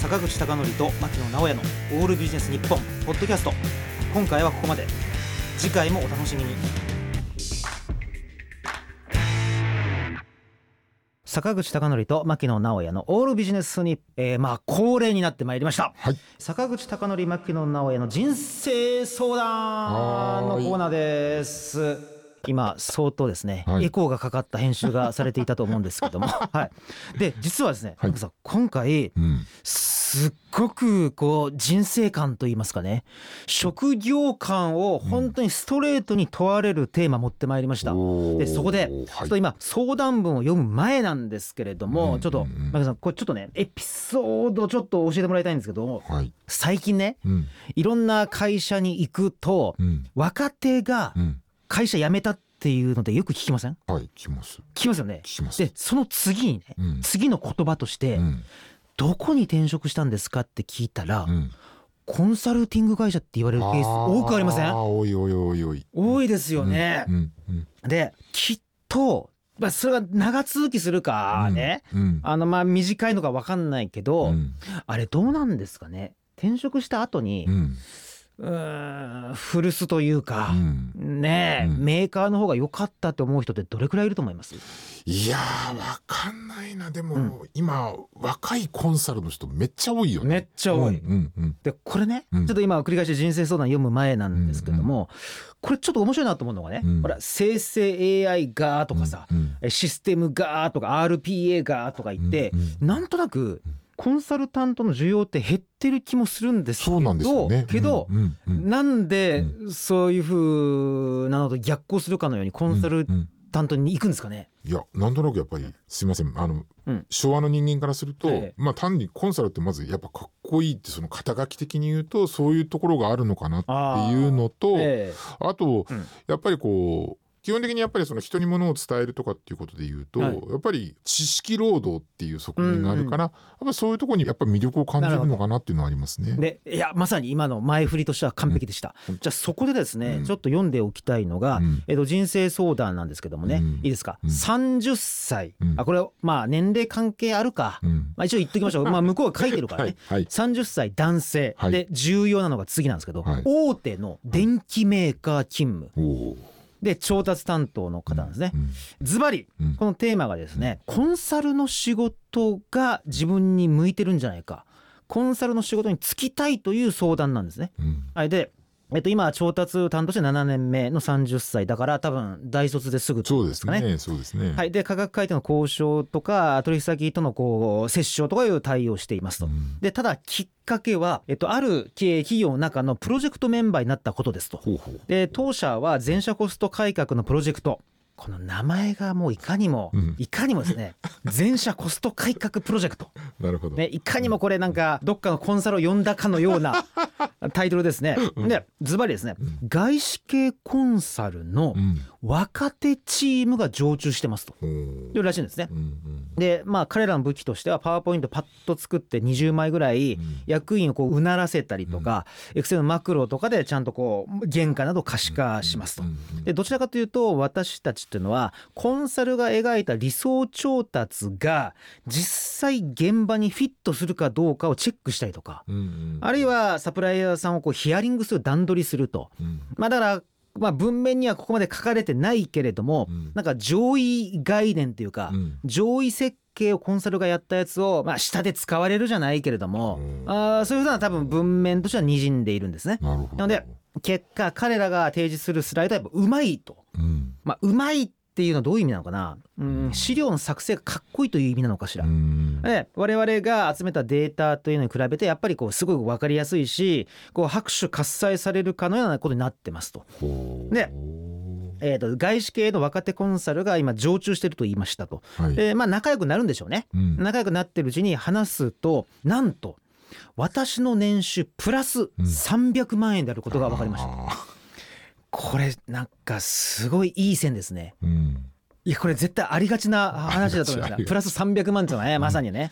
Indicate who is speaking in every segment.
Speaker 1: 坂口孝則と牧野直哉のオールビジネス日本ポッドキャスト。今回はここまで。次回もお楽しみに。坂口孝則と牧野直哉のオールビジネスに、恒例になってまいりました、
Speaker 2: はい、
Speaker 1: 坂口孝則牧野直哉の人生相談のコーナーです。今相当ですね、エコーがかかった編集がされていたと思うんですけどもはい、で実はですね、今回、すっごくこう人生観といいますかね、職業観を本当にストレートに問われるテーマ持ってまいりました。でそこでちょっと今相談文を読む前なんですけれども、ちょっと牧野さん、これちょっとねエピソードちょっと教えてもらいたいんですけども、最近ね、いろんな会社に行くと、若手が会社辞めたっていうのでよく聞きません？
Speaker 2: はい、聞きます。
Speaker 1: 聞きますよね。
Speaker 2: 聞きます。
Speaker 1: でその次にね、次の言葉として、どこに転職したんですかって聞いたら、コンサルティング会社って言われるケース多くありません？
Speaker 2: 多い
Speaker 1: ですよね、できっと、それが長続きするかね、短いのか分かんないけど、あれどうなんですかね。転職した後に、古巣というか、メーカーの方が良かったと思う人ってどれくらいいると思います？
Speaker 2: いやー、分かんないな。でも、今若いコンサルの人めっちゃ多いよね。
Speaker 1: めっちゃ多い、でこれね、ちょっと今繰り返し人生相談読む前なんですけども、これちょっと面白いなと思うのがね、ほら生成 AI がとかさ、システムがとか RPA がとか言って、なんとなくコンサルタントの需要って減ってる気もするんですけど、
Speaker 2: そうなんですよね。
Speaker 1: なんでそういう風なのと逆行するかのようにコンサルタントに行くんですかね。
Speaker 2: いや、なんとなくやっぱりすいません、昭和の人間からすると、単にコンサルってまずやっぱかっこいいって、その肩書き的に言うとそういうところがあるのかなっていうのと、あと、やっぱりこう基本的にやっぱりその人に物を伝えるとかっていうことで言うと、やっぱり知識労働っていう側面があるから、やっぱりそういうところにやっぱり魅力を感じるのかなっていうのはありますね。
Speaker 1: でいやまさに今の前振りとしては完璧でした、じゃあそこでですね、ちょっと読んでおきたいのが、人生相談なんですけどもね、いいですか、30歳、これ年齢関係あるか、一応言っときましょう向こうが書いてるからね、30歳男性、で重要なのが次なんですけど、大手の電機メーカー勤務、で調達担当の方なんですね。ズバリこのテーマがですね、コンサルの仕事が自分に向いてるんじゃないか、コンサルの仕事に就きたいという相談なんですね。で今調達担当して7年目の30歳だから多分大卒ですぐとですかね。
Speaker 2: そうですね。
Speaker 1: で価格改定の交渉とか取引先とのこう折衝とかいう対応をしていますと。でただきっかけは、ある企業の中のプロジェクトメンバーになったことですと。で当社は全社コスト改革のプロジェクト、この名前がもういかにもですね、全社コスト改革プロジェクト
Speaker 2: なるほど、
Speaker 1: いかにもこれなんかどっかのコンサルを呼んだかのようなタイトルですね。でズバリですね、外資系コンサルの若手チームが常駐してますというらしいんですね。で彼らの武器としてはパワーポイントパッと作って20枚ぐらい役員をこううならせたりとか、エクセルのマクロとかでちゃんとこう原価など可視化しますと。でどちらかというと私たちっていうのはコンサルが描いた理想調達が実際現場にフィットするかどうかをチェックしたりとか、あるいはサプライヤーさんをこうヒアリングする、段取りすると、だから文面にはここまで書かれてないけれども、なんか上位概念というか、上位設計をコンサルがやったやつを、下で使われるじゃないけれども、そういうふうな多分文面としては滲んでいるんですね。なので結果彼らが提示するスライドはやっぱうまいと、うまいっていうのはどういう意味なのかな、資料の作成がかっこいいという意味なのかしら。で我々が集めたデータというのに比べてやっぱりこうすごい分かりやすいし、こう拍手喝采されるかのようなことになってますと。で外資系の若手コンサルが今常駐してると言いましたと、仲良くなるんでしょうね、仲良くなってるうちに話すと、なんと私の年収プラス300万円であることが分かりました。これなんかすごいいい線ですね。いやこれ絶対ありがちな話だと思いますが、プラス300万っていうのはね、まさにね。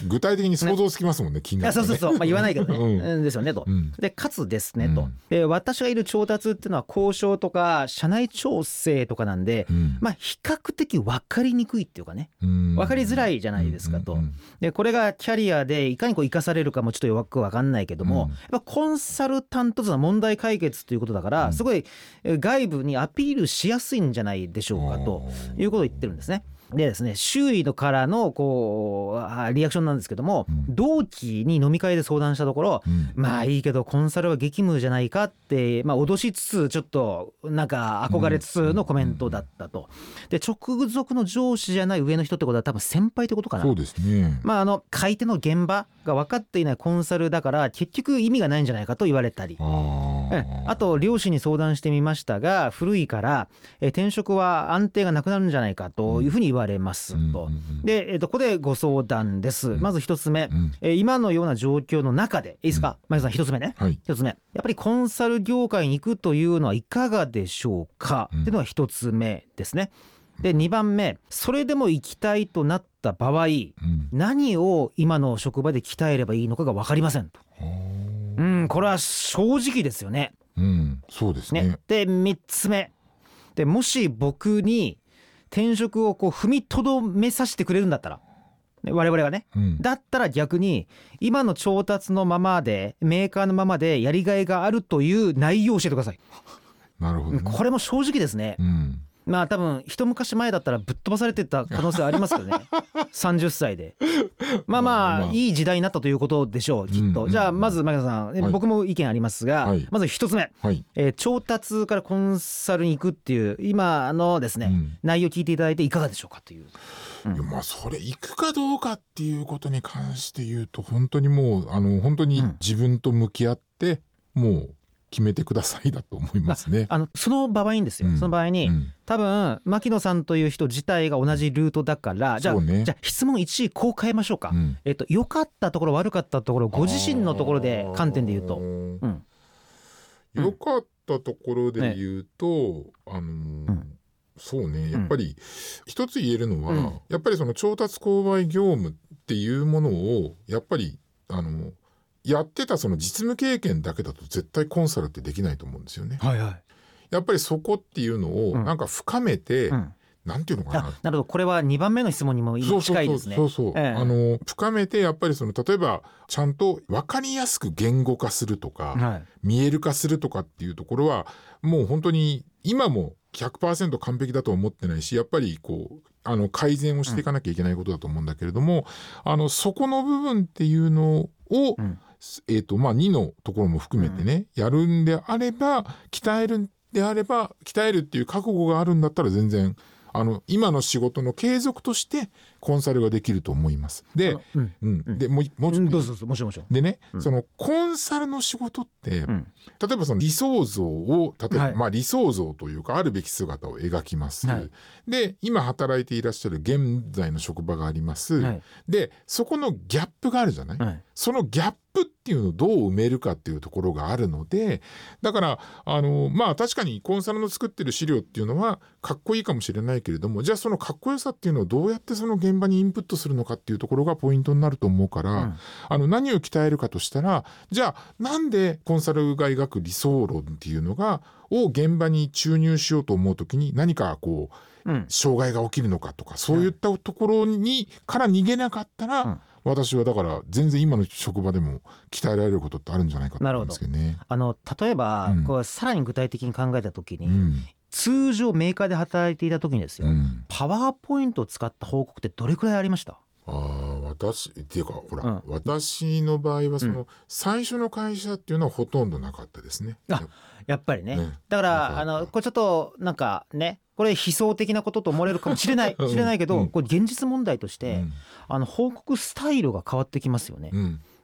Speaker 2: 具体的に想像つきますもんね、金額がね。
Speaker 1: そう、言わないけどね、ですよねと。でかつですねと、で私がいる調達っていうのは交渉とか社内調整とかなんで、比較的分かりにくいっていうかね、分かりづらいじゃないですかと。でこれがキャリアでいかに生かされるかもちょっとよく分かんないけども、やっぱコンサルタントというのは問題解決ということだから、すごい外部にアピールしやすいんじゃないでしょうかということを言ってるんですね。でですね、周囲のからのリアクションなんですけども、同期に飲み会で相談したところ、まあいいけどコンサルは激務じゃないかって、脅しつつちょっとなんか憧れつつのコメントだったと。で直属の上司じゃない上の人ってことは多分先輩ってことかな。
Speaker 2: そうですね。
Speaker 1: 買い手の現場が分かっていないコンサルだから結局意味がないんじゃないかと言われたり、あと両親に相談してみましたが古いから転職は安定がなくなるんじゃないかというふうに言われますと。で、ここでご相談です。まず一つ目、今のような状況の中でいいですか、前田さん、一つ目ね、一つ目、やっぱりコンサル業界に行くというのはいかがでしょうかっていうのが一つ目ですね。で2番目、それでも行きたいとなった場合、何を今の職場で鍛えればいいのかが分かりませんと。これは正直ですよね。
Speaker 2: そうですね。
Speaker 1: で3つ目で、もし僕に転職を踏みとどめさせてくれるんだったら、我々がね、だったら逆に今の調達のままでメーカーのままでやりがいがあるという内容を教えてください。
Speaker 2: なるほど、ね、
Speaker 1: これも正直ですね。多分一昔前だったらぶっ飛ばされてた可能性ありますけどね30歳でいい時代になったということでしょうきっと。じゃあまず前田さん、僕も意見ありますが、まず一つ目、調達からコンサルに行くっていう今のですね、内容を聞いていただいていかがでしょうかという。
Speaker 2: それ行くかどうかっていうことに関して言うと本当にもう本当に自分と向き合ってもう決めてくださいだと思いますね。
Speaker 1: その場合にですよ、その場合に、多分牧野さんという人自体が同じルートだから、じゃあ質問1こう変えましょうか。良かったところ悪かったところ、ご自身のところで観点で言うと、
Speaker 2: 良かったところで言うと、そうね、やっぱり一つ言えるのは、やっぱりその調達購買業務っていうものをやっぱりやってたその実務経験だけだと絶対コンサルってできないと思うんですよね。やっぱりそこっていうのをなんか深めて、なんていうのかな。
Speaker 1: なるほど、これは2番目の質問にも近いですね。
Speaker 2: 深めてやっぱり例えばちゃんと分かりやすく言語化するとか、見える化するとかっていうところはもう本当に今も 100% 完璧だと思ってないし、やっぱり改善をしていかなきゃいけないことだと思うんだけれども、そこの部分っていうのを、2のところも含めてね、やるんであれば鍛えるっていう覚悟があるんだったら全然今の仕事の継続としてコンサルができると思います。で、でもうちょっとでね、そのコンサルの仕事って、例えばその理想像を理想像というかあるべき姿を描きます。で今働いていらっしゃる現在の職場があります。でそこのギャップがあるじゃない。そのギャップっていうのをどう埋めるかっていうところがあるので、だから確かにコンサルの作ってる資料っていうのはかっこいいかもしれないけれども、じゃあそのかっこよさっていうのをどうやってその現場にインプットするのかっていうところがポイントになると思うから、何を鍛えるかとしたら、じゃあなんでコンサルが描く理想論っていうのを現場に注入しようと思うときに何か障害が起きるのかとか、そういったところから逃げなかったら、私はだから全然今の職場でも鍛えられることってあるんじゃないかと思うんですけどね。
Speaker 1: 例えば、さらに具体的に考えたときに、通常メーカーで働いていた時にですよ、パワーポイントを使った報告ってどれくらいありました？
Speaker 2: っていうか私の場合は最初の会社っていうのはほとんどなかったですね。
Speaker 1: やっぱりね。だからこれちょっとなんかね、これ悲壮的なことと思われるかもしれないけど、これ現実問題として報告スタイルが変わってきますよね。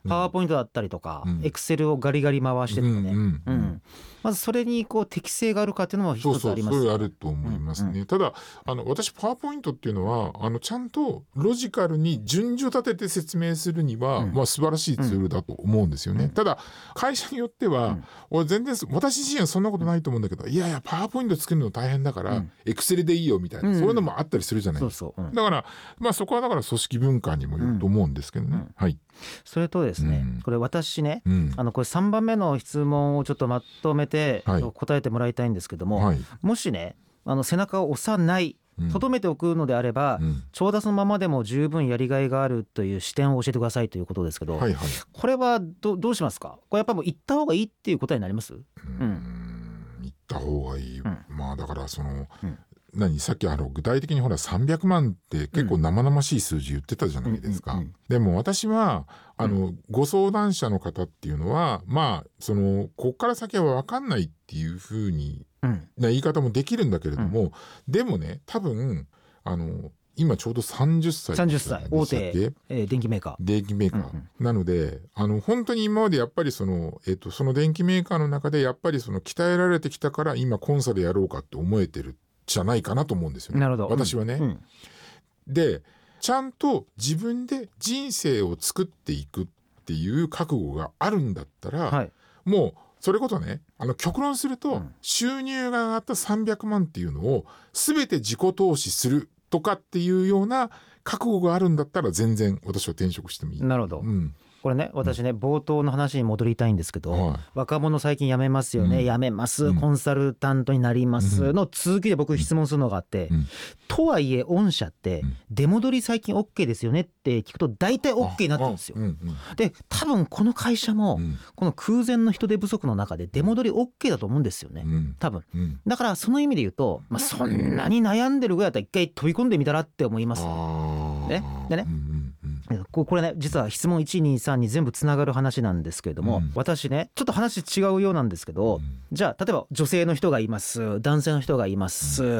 Speaker 1: パワーポイントだったりとかエクセルをガリガリ回してるのね、まずそれにこう適性があるかっていうのも一つあります。
Speaker 2: そうそれあると思いますね。ただ私パワーポイントっていうのはちゃんとロジカルに順序立てて説明するには、素晴らしいツールだと思うんですよね。ただ会社によっては、全然私自身はそんなことないと思うんだけど、いやいやパワーポイント作るの大変だからエクセルでいいよみたいな、そういうのもあったりするじゃないですか。だからそこはだから組織文化にもよると思うんですけどね。はい。
Speaker 1: それとですね、これ私ね、これ3番目の質問をちょっとまとめて答えてもらいたいんですけども、もしね背中を押さないとどめておくのであれば、調達のままでも十分やりがいがあるという視点を教えてくださいということですけど、これはどうしますか？これやっぱりもう行った方がいいっていう答えになります？行
Speaker 2: った方がいい、だからさっき具体的にほら300万って結構生々しい数字言ってたじゃないですか。でも私はご相談者の方っていうのはこっから先は分かんないっていうふうに言い方もできるんだけれども、でもね多分今ちょうど30歳
Speaker 1: 大手電機メーカー
Speaker 2: なので本当に今までやっぱりその電機メーカーの中でやっぱり鍛えられてきたから今コンサルやろうかって思えてるじゃないかなと思うんですよね。
Speaker 1: なるほど。
Speaker 2: 私はね、でちゃんと自分で人生を作っていくっていう覚悟があるんだったら、もうそれこそね極論すると、収入が上がった300万っていうのを全て自己投資するとかっていうような覚悟があるんだったら全然私は転職してもいい。
Speaker 1: なるほど、これね私ね、冒頭の話に戻りたいんですけど、若者最近辞めますよね、辞めます、コンサルタントになりますの続きで僕質問するのがあって、とはいえ御社って出戻り最近 OK ですよねって聞くと大体 OK になってるんですよ。で多分この会社もこの空前の人手不足の中で出戻り OK だと思うんですよね、多分。だからその意味で言うと、そんなに悩んでるぐらいだったら一回飛び込んでみたらって思いますね。でね、これね実は質問123に全部つながる話なんですけれども、私ねちょっと話違うようなんですけど、じゃあ例えば女性の人がいます、男性の人がいます、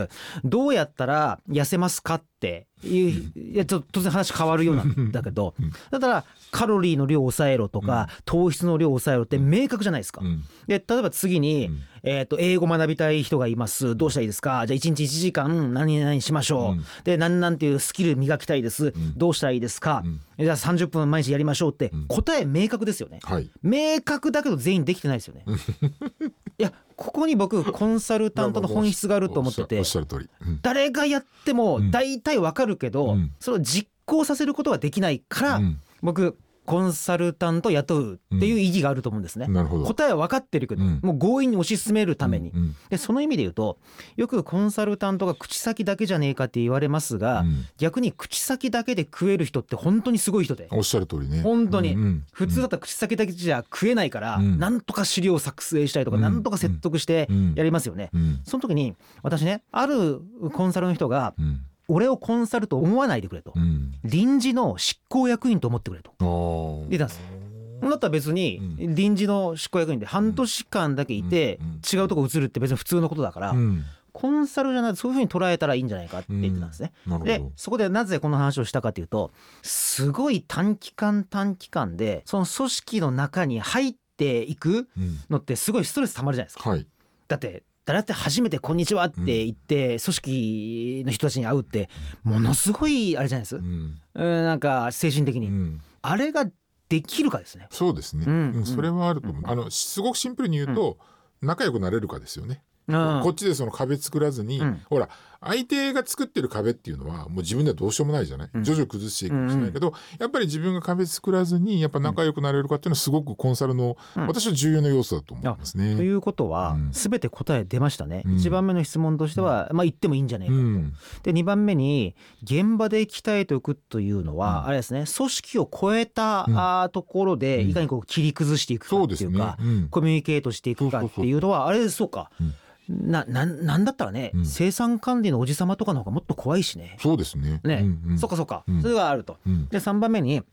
Speaker 1: どうやったら痩せますかっていやちょっと突然話変わるようなんだけど、だからカロリーの量を抑えろとか、糖質の量を抑えろって明確じゃないですか。で例えば次に、英語学びたい人がいます、どうしたらいいですか？じゃあ1日1時間何々しましょう、で何々っていうスキル磨きたいです、どうしたらいいですか？じゃあ30分毎日やりましょうって答え明確ですよね、明確だけど全員できてないですよねいやここに僕コンサルタントの本質があると思ってて、誰がやっても大体わかるけど、それを実行させることができないから、僕コンサルタントを雇うっていう意義があると思うんですね、答えは分かってるけど、もう強引に推し進めるために、でその意味で言うとよくコンサルタントが口先だけじゃねえかって言われますが、逆に口先だけで食える人って本当にすごい人で、
Speaker 2: おっしゃる通りね、
Speaker 1: 本当に、普通だったら口先だけじゃ食えないから、なんとか資料を作成したりとか、なんとか説得してやりますよね、その時に私ねあるコンサルの人が、俺をコンサルと思わないでくれと、臨時の執行役員と思ってくれと出たんです。だったら別に臨時の執行役員で半年間だけいて違うとこ移るって別に普通のことだから、コンサルじゃないとそういうふうに捉えたらいいんじゃないかって言ってたんですね。でそこでなぜこの話をしたかというと、すごい短期間でその組織の中に入っていくのってすごいストレス溜まるじゃないですか、だって誰だって初めてこんにちはって言って組織の人たちに会うってものすごいあれじゃないです、なんか精神的に、あれができるかですね。
Speaker 2: そうですね、それはあると思う。すごくシンプルに言うと、仲良くなれるかですよね。こっちでその壁作らずに、ほら相手が作ってる壁っていうのはもう自分ではどうしようもないじゃない、徐々崩していくかもしれないけど、やっぱり自分が壁作らずにやっぱ仲良くなれるかっていうのはすごくコンサルの、私は重要な要素だと思いますね。
Speaker 1: ということは、全て答え出ましたね。1番目の質問としては、言ってもいいんじゃないかと、で2番目に現場で鍛えておくというのは、あれですね、組織を超えた、ところでいかにこう切り崩していくかっていうか、コミュニケートしていくかっていうのはあれそうか、なんだったらね、生産管理のおじさまとかの方がもっと怖いしね。
Speaker 2: そうですね。
Speaker 1: そっかそれがあると。で3番目に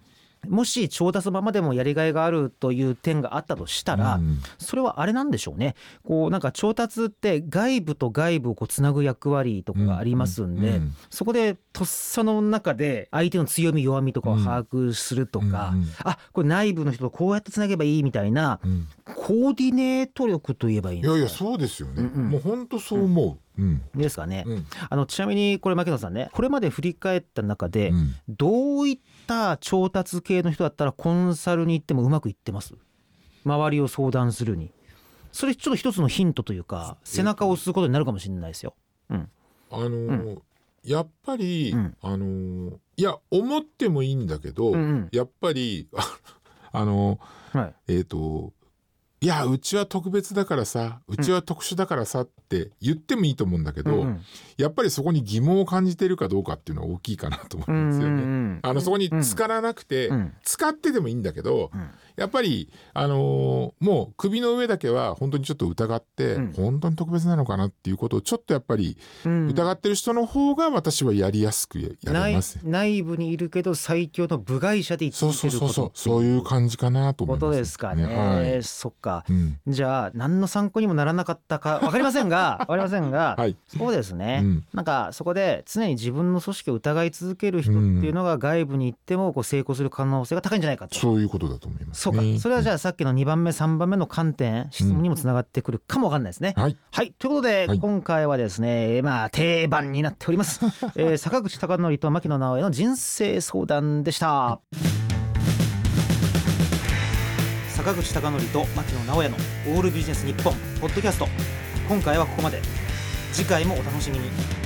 Speaker 1: もし調達のままでもやりがいがあるという点があったとしたら、それはあれなんでしょうね。こうなんか調達って外部と外部をこうつなぐ役割とかがありますんで、そこでとっさの中で相手の強み弱みとかを把握するとか、あ、これ内部の人とこうやってつなげばいいみたいな、コーディネート力といえばいいんですか。
Speaker 2: いやいやそうですよね、もう本当そう思う、
Speaker 1: ですかね、ちなみにこれ牧野さんね、これまで振り返った中で、どういった調達系の人だったらコンサルに行ってもうまくいってます？周りを相談するに。それちょっと一つのヒントというか背中を押すことになるかもしれないですよ。
Speaker 2: やっぱり、いや思ってもいいんだけど、やっぱりいやうちは特別だからさ、うちは特殊だからさって言ってもいいと思うんだけど、やっぱりそこに疑問を感じてるかどうかっていうのは大きいかなと思うんですよね。そこに使わなくて、使ってでもいいんだけど、やっぱりもう首の上だけは本当にちょっと疑って、本当に特別なのかなっていうことをちょっとやっぱり疑ってる人の方が私はやりやすくやります。
Speaker 1: 内部にいるけど最強の部外者で言ってること
Speaker 2: そういう感じかなと思います。
Speaker 1: ことですかね。そっか。じゃあ何の参考にもならなかったか分かりませんがそうですね、なんかそこで常に自分の組織を疑い続ける人っていうのが外部に行ってもこう成功する可能性が高いんじゃないかと。
Speaker 2: そういうことだと思います、
Speaker 1: そうか。それはじゃあさっきの2番目3番目の観点質問にもつながってくるかも分かんないですね。はい、ということで、今回はですね定番になっております、坂口孝則と牧野直江の人生相談でした。坂口孝則と牧野直江のオールビジネス日本ポッドキャスト、今回はここまで。次回もお楽しみに。